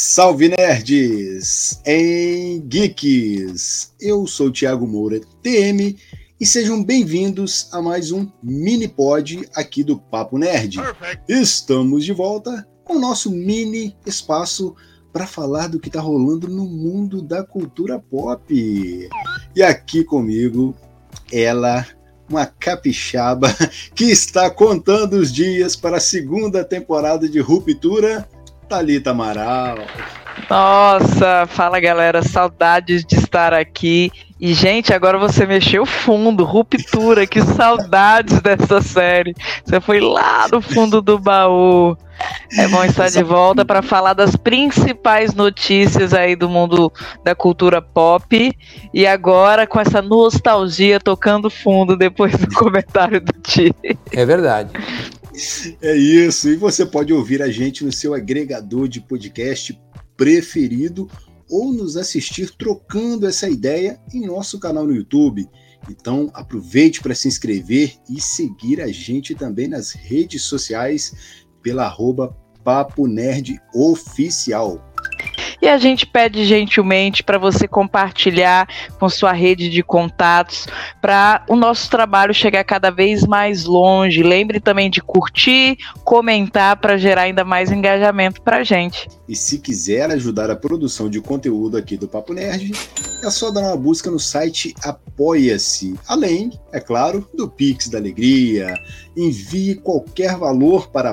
Salve nerds em geeks! Eu sou o Thiago Moura, TM, e sejam bem-vindos a mais um mini-pod aqui do Papo Nerd. Perfect. Estamos de volta com o nosso mini espaço para falar do que está rolando no mundo da cultura pop. E aqui comigo, ela, uma capixaba que está contando os dias para a segunda temporada de Ruptura, Thalita Amaral. Nossa, fala galera, saudades de estar aqui. E gente, agora você mexeu fundo, Ruptura, que saudades dessa série. Você foi lá no fundo do baú. É bom estar de volta para falar das principais notícias aí do mundo da cultura pop. E agora com essa nostalgia tocando fundo depois do comentário do Ti. É verdade. É isso, e você pode ouvir a gente no seu agregador de podcast preferido ou nos assistir trocando essa ideia em nosso canal no YouTube. Então aproveite para se inscrever e seguir a gente também nas redes sociais pela @Papo Nerd Oficial. E a gente pede gentilmente para você compartilhar com sua rede de contatos para o nosso trabalho chegar cada vez mais longe. Lembre também de curtir, comentar para gerar ainda mais engajamento para a gente. E se quiser ajudar a produção de conteúdo aqui do Papo Nerd, é só dar uma busca no site Apoia-se. Além, é claro, do Pix da Alegria. Envie qualquer valor para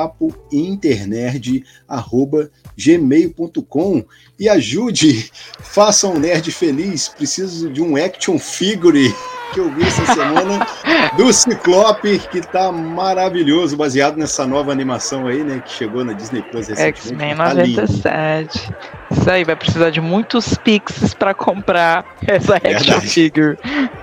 papointernerd@gmail.com e ajude, faça um nerd feliz. Preciso de um action figure que eu vi essa semana do Ciclope, que tá maravilhoso, baseado nessa nova animação aí, né, que chegou na Disney Plus recentemente. X-Men 97. Isso aí, vai precisar de muitos Pixes para comprar essa action figure.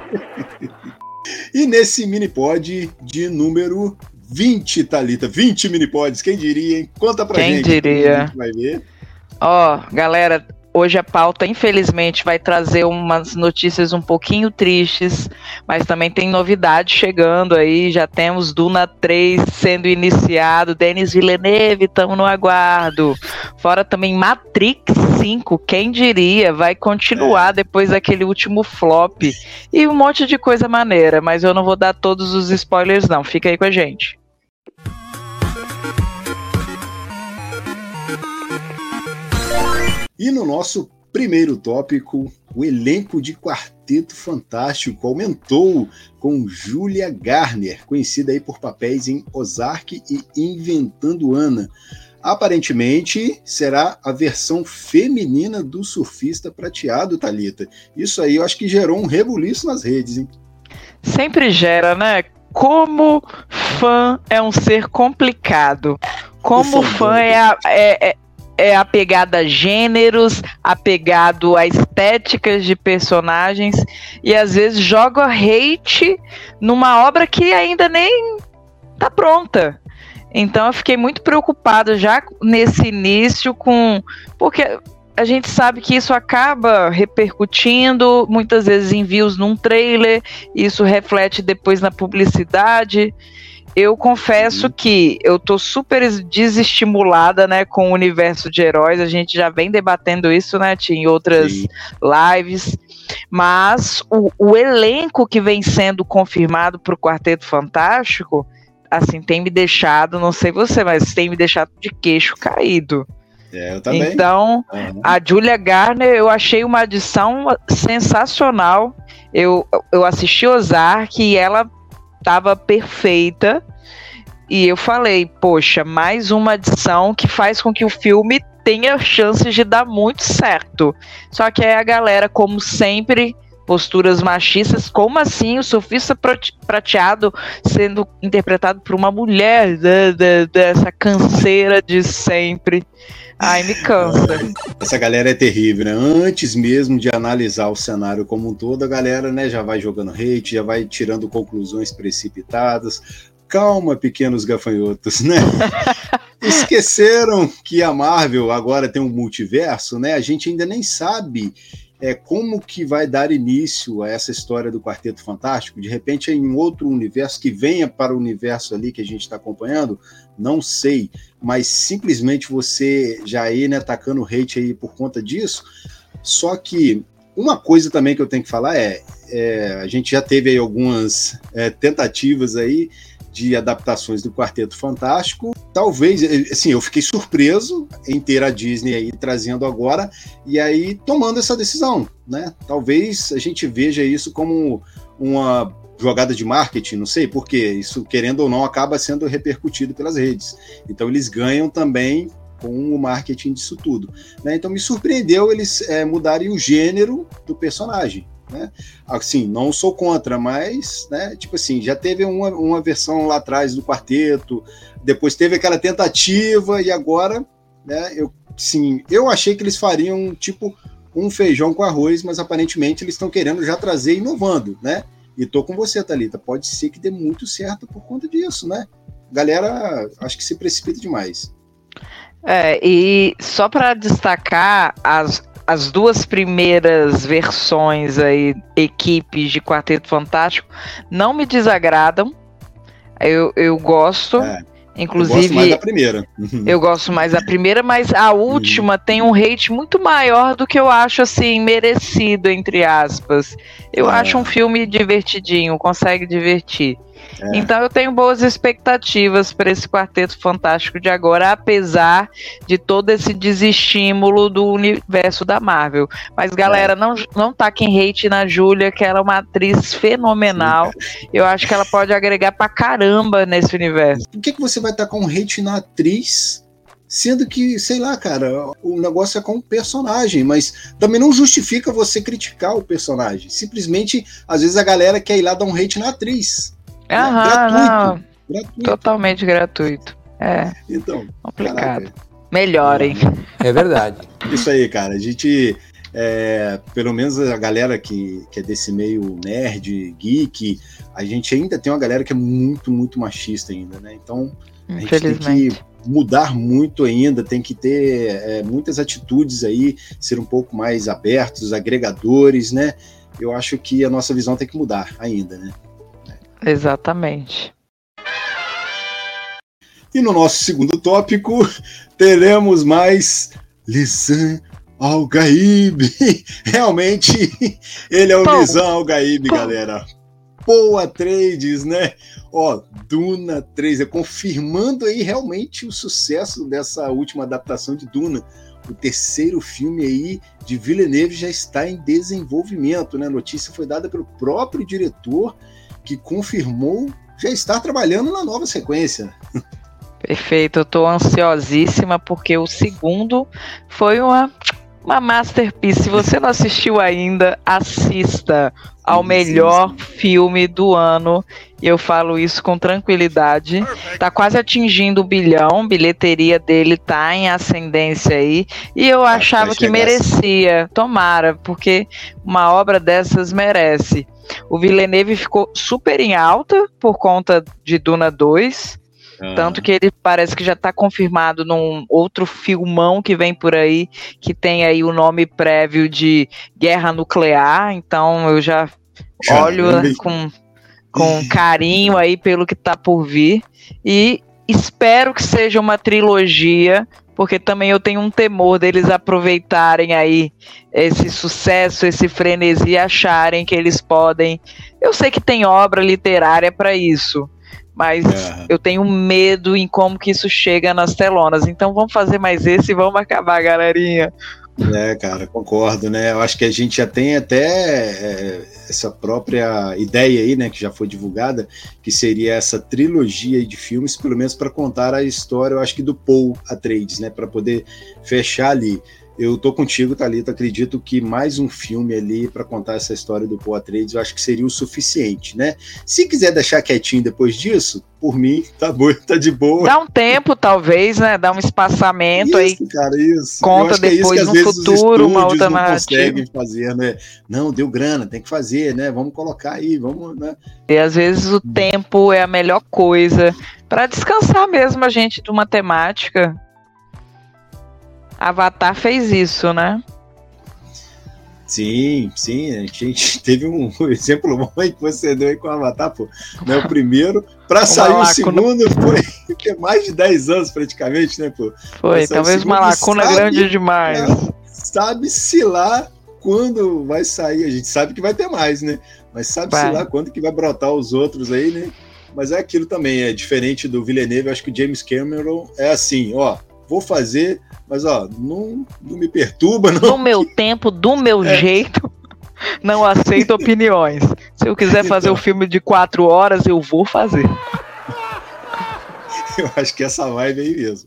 E nesse mini-pod de número 20, Thalita, 20 mini-pods, quem diria, hein? Conta pra gente. Quem diria? A gente vai ver. Galera, hoje a pauta, infelizmente, vai trazer umas notícias um pouquinho tristes, mas também tem novidade chegando aí, já temos Duna 3 sendo iniciado, Denis Villeneuve, estamos no aguardo. Fora também Matrix 5, quem diria, vai continuar depois daquele último flop. E um monte de coisa maneira, mas eu não vou dar todos os spoilers não, fica aí com a gente. E no nosso primeiro tópico, o elenco de Quarteto Fantástico aumentou com Julia Garner, conhecida aí por papéis em Ozark e Inventando Anna. Aparentemente, será a versão feminina do Surfista Prateado, Thalita. Isso aí eu acho que gerou um rebuliço nas redes, hein? Sempre gera, né? Como fã é um ser complicado. Como fã é apegado a gêneros, apegado a estéticas de personagens e às vezes joga hate numa obra que ainda nem tá pronta. Então eu fiquei muito preocupada já nesse início porque a gente sabe que isso acaba repercutindo muitas vezes em views num trailer, isso reflete depois na publicidade. Eu confesso que eu tô super desestimulada, né, com o universo de heróis, a gente já vem debatendo isso, né, em outras lives, mas o elenco que vem sendo confirmado pro Quarteto Fantástico, assim, tem me deixado, não sei você, mas tem me deixado de queixo caído. Eu também. Então, a Julia Garner, eu achei uma adição sensacional, eu assisti Ozark e ela estava perfeita, e eu falei, poxa, mais uma adição que faz com que o filme tenha chances de dar muito certo. Só que aí a galera, como sempre, posturas machistas, como assim o Surfista Prateado sendo interpretado por uma mulher, dessa canseira de sempre. Ai, me cansa. Essa galera é terrível, né? Antes mesmo de analisar o cenário como um todo, a galera, né, já vai jogando hate, já vai tirando conclusões precipitadas. Calma, pequenos gafanhotos, né? Esqueceram que a Marvel agora tem um multiverso, né? A gente ainda nem sabe como que vai dar início a essa história do Quarteto Fantástico, de repente em um outro universo que venha para o universo ali que a gente está acompanhando, não sei, mas simplesmente você já ir, né, tacando hate aí por conta disso. Só que uma coisa também que eu tenho que falar a gente já teve aí algumas tentativas aí de adaptações do Quarteto Fantástico. Talvez, assim, eu fiquei surpreso em ter a Disney aí trazendo agora e aí tomando essa decisão, né? Talvez a gente veja isso como uma jogada de marketing, não sei, porque isso, querendo ou não, acaba sendo repercutido pelas redes. Então eles ganham também com o marketing disso tudo, né? Então me surpreendeu eles mudarem o gênero do personagem, né? Assim, não sou contra, mas, né, tipo assim, já teve uma versão lá atrás do Quarteto, depois teve aquela tentativa e agora, né, eu achei que eles fariam tipo um feijão com arroz, mas aparentemente eles estão querendo já trazer inovando, né? E tô com você, Thalita, pode ser que dê muito certo por conta disso, né? Galera, acho que se precipita demais. E só para destacar as duas primeiras versões aí, equipes de Quarteto Fantástico, não me desagradam. Eu gosto. Inclusive, eu gosto mais da primeira. Eu gosto mais da primeira, mas a última tem um hate muito maior do que eu acho, assim, merecido, entre aspas. Eu acho um filme divertidinho, consegue divertir. Então eu tenho boas expectativas para esse Quarteto Fantástico de agora, apesar de todo esse desestímulo do universo da Marvel. Mas galera, não taquem hate na Júlia, que ela é uma atriz fenomenal. Sim, eu acho que ela pode agregar pra caramba nesse universo. Por que você vai tacar um hate na atriz, sendo que, sei lá, cara, o negócio é com o personagem, mas também não justifica você criticar o personagem. Simplesmente, às vezes a galera quer ir lá dar um hate na atriz. Gratuito. Totalmente gratuito. Então, complicado. Caraca. Melhorem. É verdade. Isso aí, cara. A gente, pelo menos a galera que é desse meio nerd, geek, a gente ainda tem uma galera que é muito, muito machista ainda, né? Então, a gente tem que mudar muito ainda, tem que ter muitas atitudes aí, ser um pouco mais abertos, agregadores, né? Eu acho que a nossa visão tem que mudar ainda, né? Exatamente. E no nosso segundo tópico, teremos mais Lisan Al-Gaib. Realmente, ele é o Lisan Al-Gaib, galera. Paul Atreides, né? Duna 3, confirmando aí realmente o sucesso dessa última adaptação de Duna. O terceiro filme aí de Villeneuve já está em desenvolvimento, né? A notícia foi dada pelo próprio diretor, que confirmou já estar trabalhando na nova sequência. Perfeito, eu estou ansiosíssima porque o segundo foi uma masterpiece. Se você não assistiu ainda, assista ao melhor filme do ano. E eu falo isso com tranquilidade. Tá quase atingindo o bilhão, bilheteria dele tá em ascendência aí. E eu achava que merecia. Tomara, porque uma obra dessas merece. O Villeneuve ficou super em alta por conta de Duna 2. Tanto que ele parece que já está confirmado num outro filmão que vem por aí, que tem aí o nome prévio de Guerra Nuclear. Então eu já olho com carinho aí pelo que está por vir. E espero que seja uma trilogia, porque também eu tenho um temor deles aproveitarem aí esse sucesso, esse frenesi, e acharem que eles podem... Eu sei que tem obra literária para isso, mas eu tenho medo em como que isso chega nas telonas. Então vamos fazer mais esse e vamos acabar, galerinha. Cara, concordo, né? Eu acho que a gente já tem até essa própria ideia aí, né, que já foi divulgada, que seria essa trilogia de filmes, pelo menos para contar a história, eu acho que do Paul Atreides, né, para poder fechar ali. Eu tô contigo, Thalita, acredito que mais um filme ali para contar essa história do Paul Atreides, eu acho que seria o suficiente, né? Se quiser deixar quietinho depois disso, por mim, tá bom, tá de boa. Dá um tempo, talvez, né? Dá um espaçamento isso, aí. Cara, isso. Conta depois no futuro uma outra narrativa. Conseguem fazer, né? Não, deu grana, tem que fazer, né? Vamos colocar aí, vamos, né? E às vezes o tempo é a melhor coisa para descansar mesmo a gente de uma temática. Avatar fez isso, né? Sim, a gente teve um exemplo bom aí que você deu aí com o Avatar, pô. Né, o primeiro, para sair o segundo, foi mais de 10 anos praticamente, né, pô? Foi, talvez uma lacuna grande demais. Sabe-se lá quando vai sair, a gente sabe que vai ter mais, né? Mas sabe-se lá quando que vai brotar os outros aí, né? Mas é aquilo também, é diferente do Villeneuve, eu acho que o James Cameron é assim, ó, vou fazer, mas ó, não me perturba, não. Do meu tempo, do meu jeito, não aceito opiniões. Se eu quiser fazer um filme de 4 horas, eu vou fazer. Eu acho que essa vibe aí mesmo.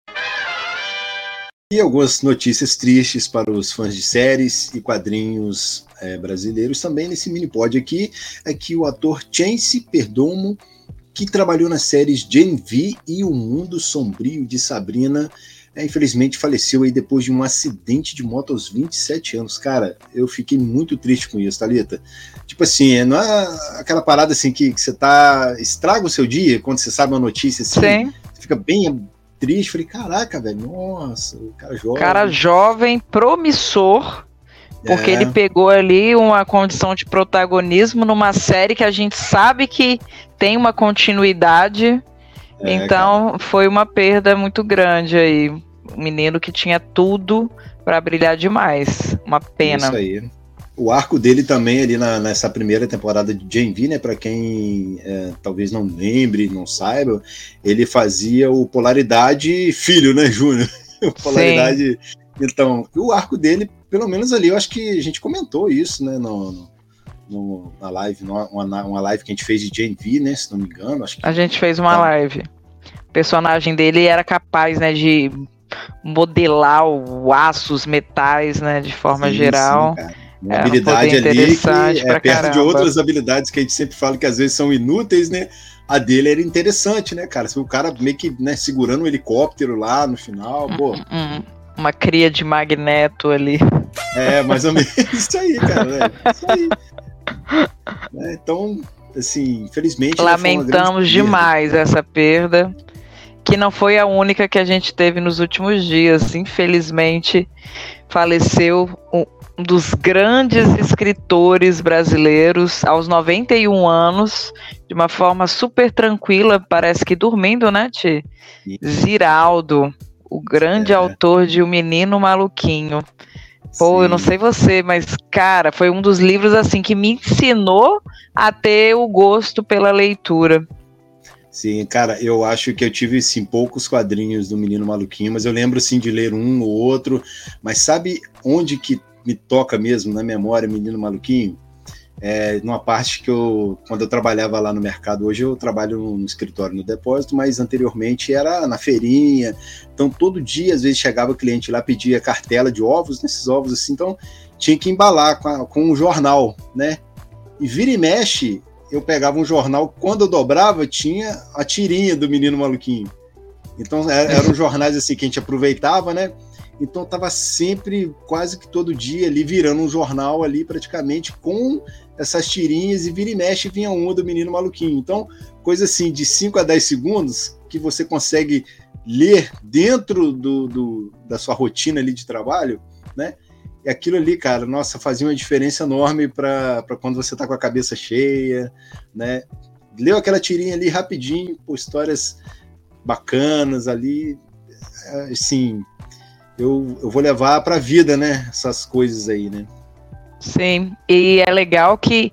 E algumas notícias tristes para os fãs de séries e quadrinhos brasileiros também nesse mini-pod aqui, é que o ator Chance Perdomo, que trabalhou nas séries Gen V e O Mundo Sombrio de Sabrina, infelizmente faleceu aí depois de um acidente de moto aos 27 anos. Cara, eu fiquei muito triste com isso, Thalita. Tipo assim, não é aquela parada assim que você estraga o seu dia quando você sabe uma notícia assim. Sim. Você fica bem triste. Falei, caraca, velho, nossa, o cara jovem. Cara jovem, promissor, porque ele pegou ali uma condição de protagonismo numa série que a gente sabe que tem uma continuidade. Então, cara, foi uma perda muito grande aí. Um menino que tinha tudo para brilhar demais. Uma pena. Isso aí. O arco dele também ali nessa primeira temporada de Gen V, né? Para quem talvez não lembre, não saiba, ele fazia o Polaridade filho, né, Júnior? O Polaridade. Sim. Então, o arco dele, pelo menos ali, eu acho que a gente comentou isso, né? Na live, uma live que a gente fez de Gen V, né? Se não me engano. Acho que a gente fez uma live. O personagem dele era capaz, né, de modelar o aço, os metais, né, de forma geral. Sim, cara. Uma habilidade ali que é perto de outras habilidades que a gente sempre fala que às vezes são inúteis, né? A dele era interessante, né, cara? O cara meio que, né, segurando um helicóptero lá no final, pô. Uma cria de Magneto ali. Mais ou menos isso aí, cara. Isso aí. Então, assim, infelizmente... Lamentamos demais essa perda, que não foi a única que a gente teve nos últimos dias. Infelizmente, faleceu um dos grandes escritores brasileiros, aos 91 anos, de uma forma super tranquila, parece que dormindo, né, Ti? Ziraldo, o grande autor de O Menino Maluquinho. Pô, eu não sei você, mas, cara, foi um dos livros, assim, que me ensinou a ter o gosto pela leitura. Sim, cara, eu acho que eu tive, sim, poucos quadrinhos do Menino Maluquinho, mas eu lembro, assim, de ler um ou outro, mas sabe onde que me toca mesmo na memória Menino Maluquinho? Numa parte que quando eu trabalhava lá no mercado, hoje eu trabalho no escritório no depósito, mas anteriormente era na feirinha, então todo dia às vezes chegava cliente lá, pedia cartela de ovos, nesses ovos assim, então tinha que embalar com um jornal, né, e vira e mexe, eu pegava um jornal, quando eu dobrava tinha a tirinha do Menino Maluquinho, então eram jornais assim que a gente aproveitava, né. Então estava sempre, quase que todo dia ali, virando um jornal ali praticamente com essas tirinhas, e vira e mexe vinha uma do Menino Maluquinho. Então, coisa assim de 5 a 10 segundos que você consegue ler dentro da sua rotina ali de trabalho, né? E aquilo ali, cara, nossa, fazia uma diferença enorme para quando você está com a cabeça cheia, né? Leu aquela tirinha ali rapidinho, por histórias bacanas ali, assim... Eu vou levar para a vida, né? Essas coisas aí, né? Sim, e é legal que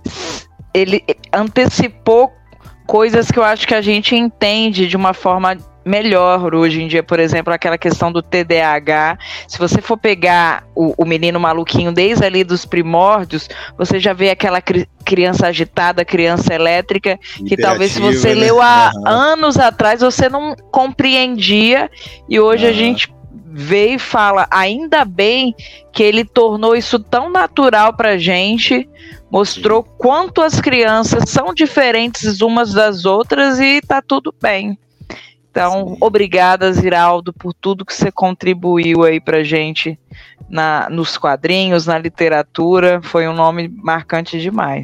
ele antecipou coisas que eu acho que a gente entende de uma forma melhor hoje em dia, por exemplo, aquela questão do TDAH. Se você for pegar o Menino Maluquinho desde ali dos primórdios, você já vê aquela criança agitada, criança elétrica, que talvez se você leu há anos atrás, você não compreendia, e hoje a gente vê e fala, ainda bem que ele tornou isso tão natural pra gente, mostrou quanto as crianças são diferentes umas das outras e tá tudo bem. Então, obrigada, Ziraldo, por tudo que você contribuiu aí pra gente nos quadrinhos, na literatura. Foi um nome marcante demais.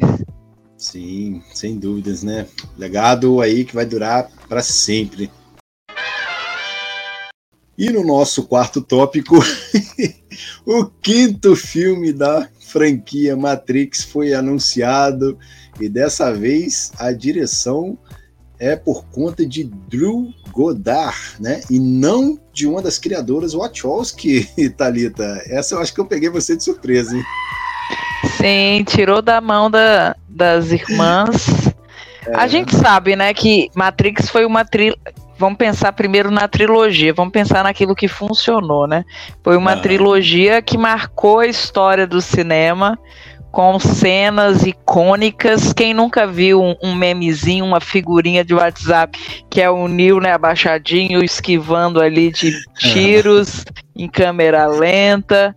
Sim, sem dúvidas, né? Legado aí que vai durar para sempre. E no nosso quarto tópico, O quinto filme da franquia Matrix foi anunciado e dessa vez a direção é por conta de Drew Goddard, né? E não de uma das criadoras Wachowski, Thalita. Essa eu acho que eu peguei você de surpresa, hein? Sim, tirou da mão das irmãs. A gente sabe, né, que Matrix foi uma Vamos pensar primeiro na trilogia, vamos pensar naquilo que funcionou, né? Foi uma trilogia que marcou a história do cinema com cenas icônicas. Quem nunca viu um memezinho, uma figurinha de WhatsApp, que é o Neo, né, abaixadinho, esquivando ali de tiros em câmera lenta.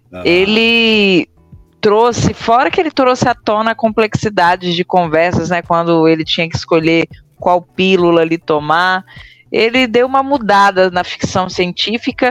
Ele trouxe, fora que ele trouxe à tona a complexidade de conversas, né, quando ele tinha que escolher qual pílula ali tomar, ele deu uma mudada na ficção científica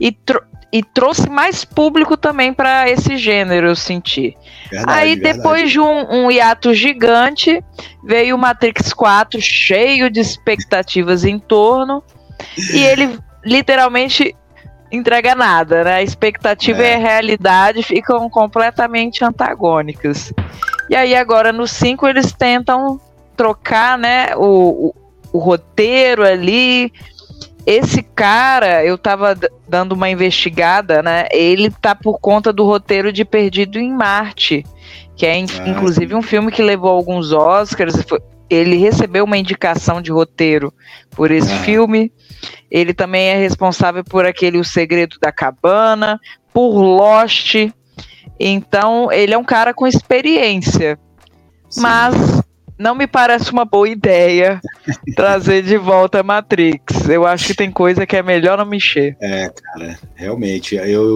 e trouxe mais público também para esse gênero, eu senti. Aí depois de um hiato gigante, veio o Matrix 4 cheio de expectativas em torno, e ele literalmente entrega nada, né? A expectativa e a realidade ficam completamente antagônicas. E aí agora no 5 eles tentam trocar, né, o roteiro ali. Esse cara, eu tava dando uma investigada, né, ele tá por conta do roteiro de Perdido em Marte, que é inclusive um filme que levou alguns Oscars. Ele recebeu uma indicação de roteiro por esse filme. Ele também é responsável por aquele O Segredo da Cabana, por Lost. Então, ele é um cara com experiência. Sim. Mas não me parece uma boa ideia trazer de volta a Matrix. Eu acho que tem coisa que é melhor não mexer. Cara, realmente.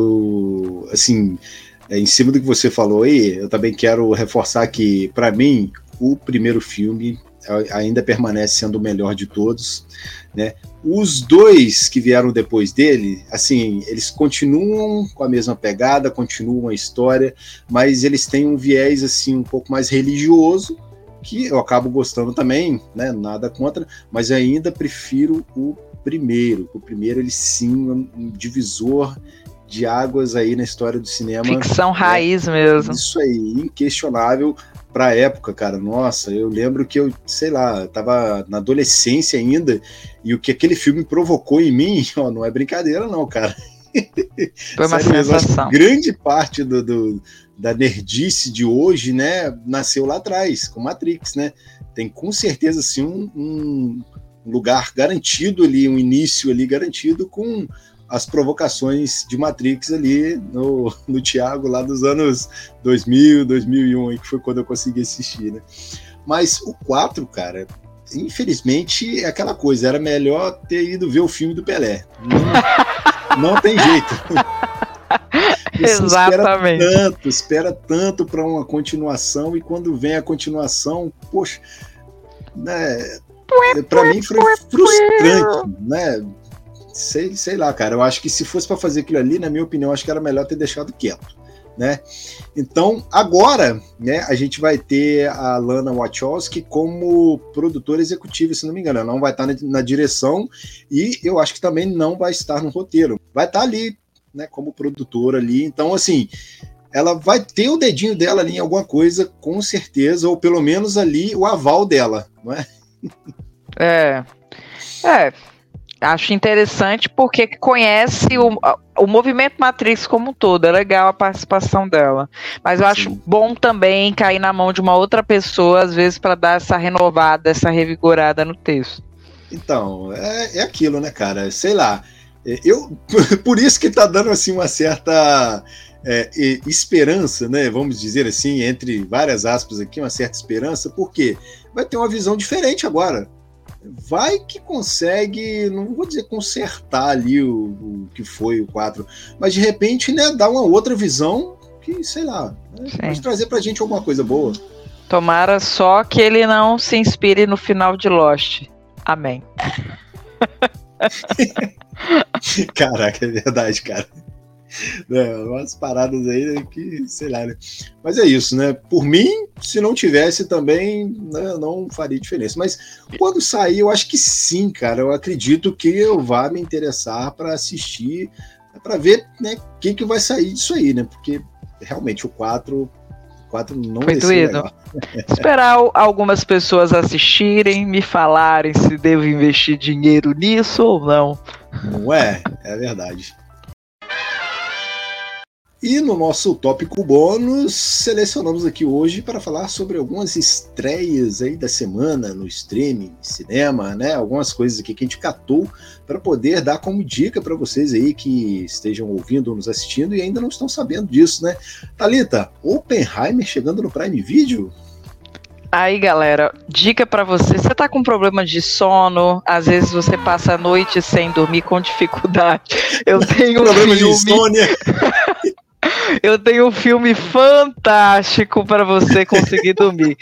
Eu, assim, em cima do que você falou aí, eu também quero reforçar que, para mim, o primeiro filme ainda permanece sendo o melhor de todos, né? Os dois que vieram depois dele, assim, eles continuam com a mesma pegada, continuam a história, mas eles têm um viés, assim, um pouco mais religioso, que eu acabo gostando também, né? Nada contra, mas eu ainda prefiro o primeiro. O primeiro, ele sim, um divisor de águas aí na história do cinema. Ficção raiz mesmo. Isso aí, inquestionável. Pra época, cara, nossa, eu lembro que eu, sei lá, tava na adolescência ainda, e o que aquele filme provocou em mim, ó, não é brincadeira não, cara. Foi uma sensação. Grande parte da nerdice de hoje, né, nasceu lá atrás, com Matrix, né? Tem com certeza, assim, um lugar garantido ali, um início ali garantido com as provocações de Matrix ali no Thiago lá dos anos 2000, 2001, aí, que foi quando eu consegui assistir, né? Mas o 4, cara, infelizmente é aquela coisa, era melhor ter ido ver o filme do Pelé. Não tem jeito. Exatamente. Espera tanto para uma continuação, e quando vem a continuação, poxa, né, para mim foi frustrante, né? Sei lá, cara, eu acho que se fosse para fazer aquilo ali, na minha opinião, acho que era melhor ter deixado quieto, né? Então, agora, né, a gente vai ter a Lana Wachowski como produtora executiva, se não me engano. Ela não vai estar na direção, e eu acho que também não vai estar no roteiro. Vai estar ali, né, como produtora ali. Então, assim, ela vai ter o dedinho dela ali em alguma coisa, com certeza, ou pelo menos ali o aval dela, não é? Acho interessante porque conhece o movimento Matrix como um todo. É legal a participação dela. Mas eu acho bom também cair na mão de uma outra pessoa, às vezes, para dar essa renovada, essa revigorada no texto. Então, é aquilo, né, cara? Sei lá. Por isso que tá dando, assim, uma certa esperança, né? Vamos dizer assim, entre várias aspas aqui, uma certa esperança, porque vai ter uma visão diferente agora. Vai que consegue, não vou dizer consertar ali o que foi o 4, mas de repente, né, dar uma outra visão que, sei lá, né, pode trazer pra gente alguma coisa boa. Tomara só que ele não se inspire no final de Lost. Amém. Caraca, é verdade, cara. Umas paradas aí, né, que, sei lá, né? Mas é isso, né? Por mim, se não tivesse também, né, não faria diferença. Mas quando sair, eu acho que sim, cara. Eu acredito que eu vá me interessar para assistir para ver, né, o que vai sair disso aí, né? Porque realmente o 4 não foi desceu doído. legal. Esperar algumas pessoas assistirem, me falarem se devo investir dinheiro nisso ou não. Não é? É verdade. E no nosso tópico bônus, selecionamos aqui hoje para falar sobre algumas estreias aí da semana no streaming, cinema, né? Algumas coisas aqui que a gente catou para poder dar como dica para vocês aí que estejam ouvindo ou nos assistindo e ainda não estão sabendo disso, né? Thalita, Oppenheimer chegando no Prime Video? Aí, galera, dica pra você. Você tá com problema de sono, às vezes você passa a noite sem dormir com dificuldade. Eu tenho problema de insônia. Eu tenho um filme fantástico para você conseguir dormir.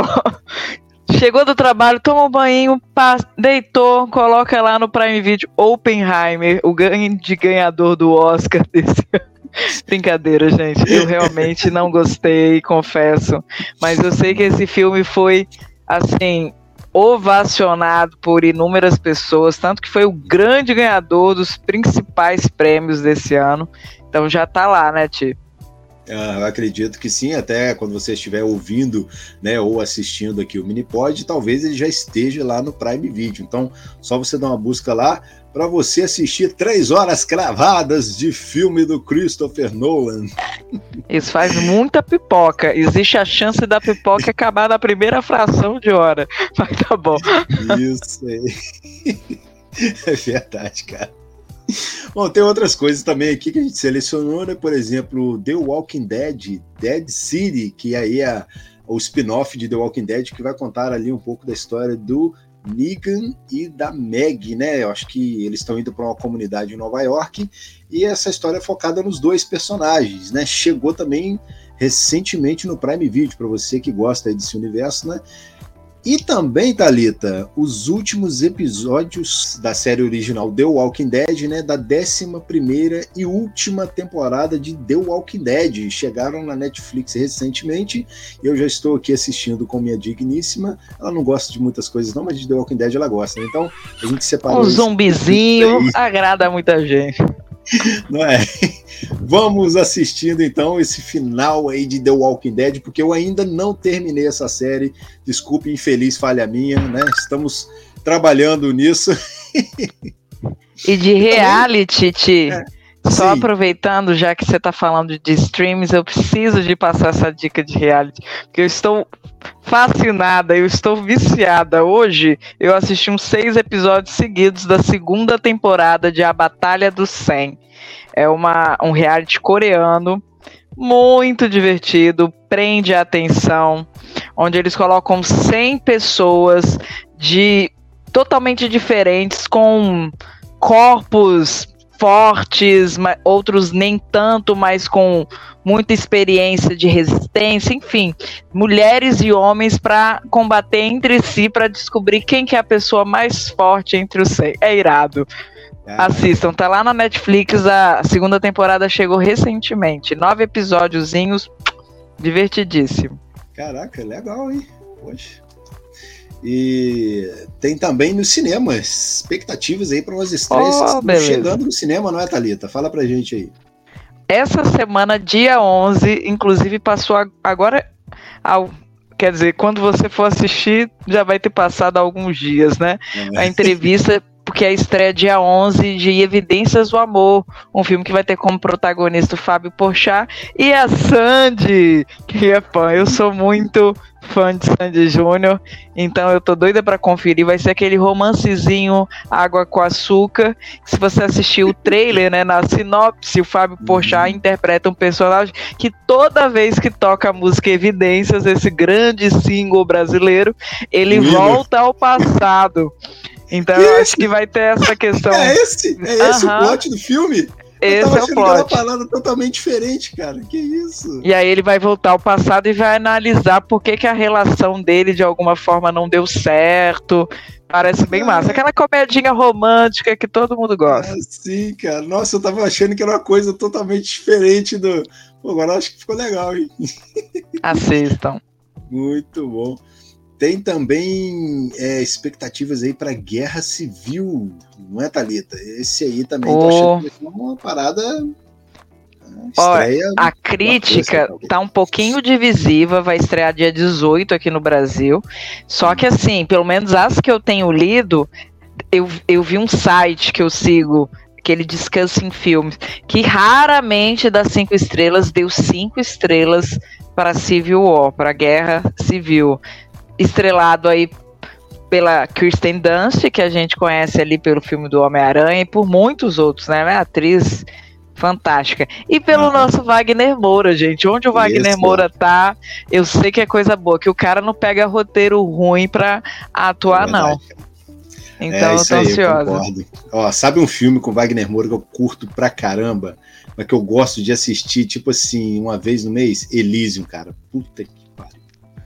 Chegou do trabalho, toma um banho, deitou, coloca lá no Prime Video Oppenheimer, o grande ganhador do Oscar desse ano. Brincadeira, gente. Eu realmente não gostei, confesso. Mas eu sei que esse filme foi, assim, ovacionado por inúmeras pessoas, tanto que foi o grande ganhador dos principais prêmios desse ano. Então já tá lá, né, Ti? Eu acredito que sim, até quando você estiver ouvindo, né, ou assistindo aqui o Minipod, talvez ele já esteja lá no Prime Video. Então, só você dar uma busca lá para você assistir 3 horas cravadas de filme do Christopher Nolan. Isso faz muita pipoca. Existe a chance da pipoca acabar na primeira fração de hora. Mas tá bom. Isso aí. É verdade, cara. Bom, tem outras coisas também aqui que a gente selecionou, né? Por exemplo, The Walking Dead, Dead City, que aí é o spin-off de The Walking Dead, que vai contar ali um pouco da história do Negan e da Meg, né? Eu acho que eles estão indo para uma comunidade em Nova York e essa história é focada nos 2 personagens, né? Chegou também recentemente no Prime Video, para você que gosta desse universo, né? E também, Thalita, os últimos episódios da série original The Walking Dead, né, da 11ª e última temporada de The Walking Dead, chegaram na Netflix recentemente, e eu já estou aqui assistindo com minha digníssima. Ela não gosta de muitas coisas não, mas de The Walking Dead ela gosta, né? Então a gente separou... Um zumbizinho agrada muita gente. Não é? Vamos assistindo então esse final aí de The Walking Dead, porque eu ainda não terminei essa série. Desculpe, infeliz falha minha, né? Estamos trabalhando nisso. E de reality, Ti, só sim. aproveitando, já que você tá falando de streams, eu preciso de passar essa dica de reality, porque eu estou fascinada, eu estou viciada. Hoje eu assisti uns 6 episódios seguidos da 2ª temporada de A Batalha dos 100. É um reality coreano muito divertido, prende a atenção, onde eles colocam 100 pessoas totalmente diferentes, com corpos fortes, outros nem tanto, mas com muita experiência de resistência, enfim, mulheres e homens para combater entre si, para descobrir quem que é a pessoa mais forte entre os 100. É irado. Assistam, tá lá na Netflix, a 2ª temporada chegou recentemente, 9 episódiozinhos, divertidíssimo. Caraca, legal, hein? Poxa. E tem também nos cinemas expectativas aí para umas estreias chegando no cinema, não é, Thalita? Fala pra gente aí. Essa semana, dia 11, inclusive passou agora, quer dizer, quando você for assistir, já vai ter passado alguns dias, né? A entrevista, porque a estreia dia 11 de Evidências do Amor, um filme que vai ter como protagonista o Fábio Porchat e a Sandy, que é fã. Eu sou muito fã de Sandy Júnior, então eu tô doida pra conferir. Vai ser aquele romancezinho água com açúcar. Se você assistir o trailer, né, na sinopse, o Fábio Porchat interpreta um personagem que toda vez que toca a música Evidências, esse grande single brasileiro, ele volta ao passado. Então eu acho que vai ter essa questão. É esse o plot do filme? Esse é o plot. Que era uma parada totalmente diferente, cara. Que isso? E aí ele vai voltar ao passado e vai analisar por que a relação dele de alguma forma não deu certo. Parece bem massa. Aquela comedinha romântica que todo mundo gosta. Sim, cara. Nossa, eu tava achando que era uma coisa totalmente diferente do... Pô, agora acho que ficou legal, hein? Assistam. Muito bom. Tem também expectativas aí para Guerra Civil, não é, Thalita? Esse aí também tô achando que é uma parada estreia. A crítica tá um pouquinho divisiva, vai estrear dia 18 aqui no Brasil. Só que assim, pelo menos as que eu tenho lido, eu vi um site que eu sigo, que ele descansa em filmes, que raramente dá 5 estrelas, deu 5 estrelas para Civil War, para Guerra Civil. Estrelado aí pela Kirsten Dunst, que a gente conhece ali pelo filme do Homem-Aranha, e por muitos outros, né? Atriz fantástica. E pelo nosso Wagner Moura, gente. Onde o Wagner Moura tá, eu sei que é coisa boa, que o cara não pega roteiro ruim pra atuar, não. Então eu tô ansiosa. Ó, sabe um filme com Wagner Moura que eu curto pra caramba, mas que eu gosto de assistir, tipo assim, uma vez no mês? Elysium, cara. Puta que pariu.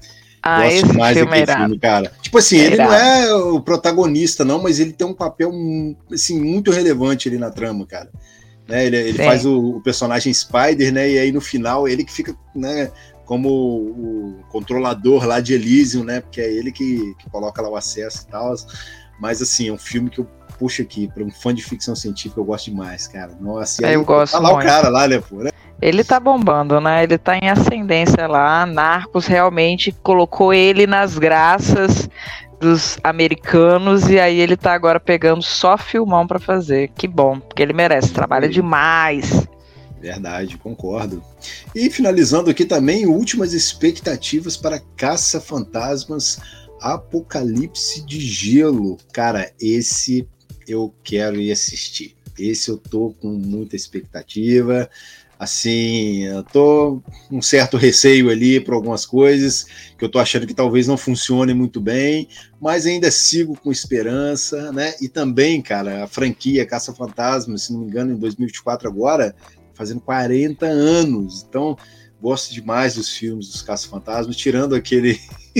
Gosto mais daquele filme, cara. Tipo assim, ele não é o protagonista, não, mas ele tem um papel assim, muito relevante ali na trama, cara. Né, ele faz o personagem Spider, né? E aí no final ele que fica, né, como o controlador lá de Elysium, né? Porque é ele que coloca lá o acesso e tal. Mas assim, é um filme que eu puxo aqui, para um fã de ficção científica, eu gosto demais, cara. Nossa, eu gosto lá muito. O cara lá, né, pô, né? Ele tá bombando, né? Ele tá em ascendência lá. Narcos realmente colocou ele nas graças dos americanos, e aí ele tá agora pegando só filmão pra fazer. Que bom, porque ele merece, trabalha demais. Verdade, concordo. E finalizando aqui também, últimas expectativas para Caça-Fantasmas Apocalipse de Gelo. Cara, esse eu quero ir assistir. Esse eu tô com muita expectativa. Assim, eu tô com um certo receio ali para algumas coisas, que eu tô achando que talvez não funcione muito bem, mas ainda sigo com esperança, né? E também, cara, a franquia Caça-Fantasmas, se não me engano, em 2024 agora, fazendo 40 anos. Então, gosto demais dos filmes dos Caça-Fantasmas, tirando aquele...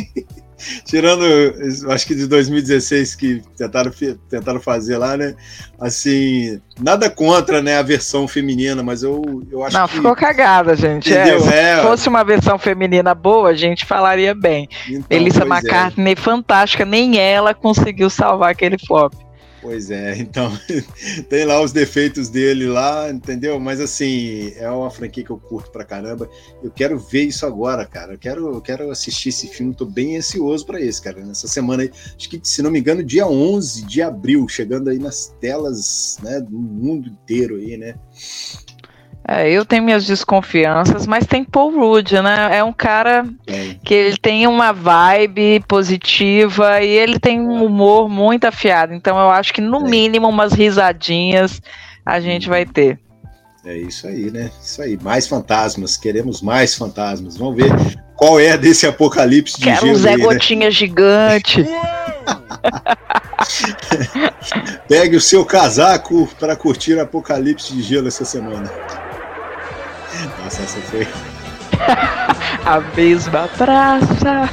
Tirando, acho que de 2016 que tentaram fazer lá, né? Assim, nada contra, né, a versão feminina, mas eu acho que... Não, ficou cagada, gente. Se fosse uma versão feminina boa, a gente falaria bem. Então, Melissa McCartney, fantástica, nem ela conseguiu salvar aquele flop. Pois é, então tem lá os defeitos dele lá, entendeu? Mas assim, é uma franquia que eu curto pra caramba. Eu quero ver isso agora, cara. Eu quero assistir esse filme, tô bem ansioso pra esse, cara. Nessa semana aí, acho que, se não me engano, dia 11 de abril, chegando aí nas telas, né, do mundo inteiro aí, né? Eu tenho minhas desconfianças, mas tem Paul Rudd, né? É um cara que ele tem uma vibe positiva e ele tem um humor muito afiado. Então eu acho que no mínimo umas risadinhas a gente vai ter. É isso aí, né? Isso aí. Mais fantasmas. Queremos mais fantasmas. Vamos ver qual é desse apocalipse de gelo. Quero um Zé Gotinha, né? Gigante. Pegue o seu casaco para curtir o apocalipse de gelo essa semana. Nossa, essa foi... A mesma praça.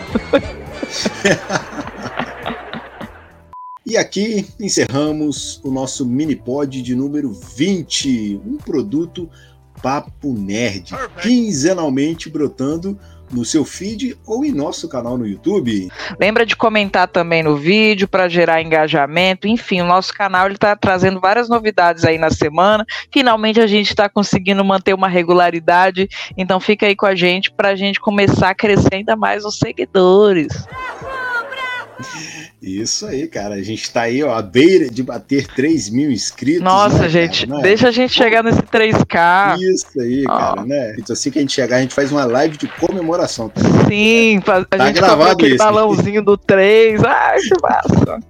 E aqui encerramos o nosso mini-pod de número 20, um produto Papo Nerd, quinzenalmente brotando no seu feed ou em nosso canal no YouTube. Lembra de comentar também no vídeo para gerar engajamento. Enfim, o nosso canal ele está trazendo várias novidades aí na semana. Finalmente a gente está conseguindo manter uma regularidade. Então fica aí com a gente para a gente começar a crescer ainda mais os seguidores. Isso aí, cara. A gente tá aí, ó, à beira de bater 3 mil inscritos. Nossa, né, gente, cara, né? Deixa a gente chegar nesse 3K. Isso aí, cara, né? Então, assim que a gente chegar, a gente faz uma live de comemoração. Tá? Sim, a gente gravado aquele balãozinho do 3. Ai, que massa.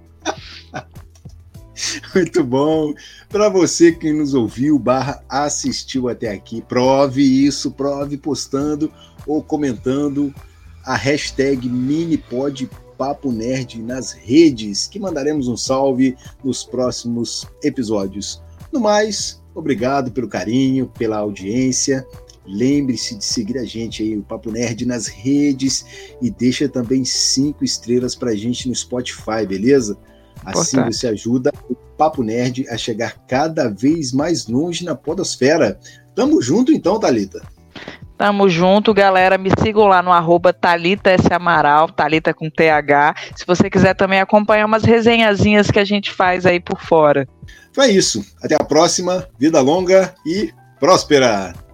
Muito bom. Para você que nos ouviu, assistiu até aqui, prove isso, prove postando ou comentando a hashtag MiniPod Papo Nerd nas redes, que mandaremos um salve nos próximos episódios. No mais, obrigado pelo carinho, pela audiência. Lembre-se de seguir a gente aí, o Papo Nerd, nas redes, e deixa também 5 estrelas pra gente no Spotify, beleza? Assim você ajuda o Papo Nerd a chegar cada vez mais longe na podosfera. Tamo junto então, Thalita. Tamo junto, galera. Me sigam lá no @Thalita S. Amaral, Thalita com TH. Se você quiser também acompanhar umas resenhazinhas que a gente faz aí por fora. Então é isso. Até a próxima. Vida longa e próspera!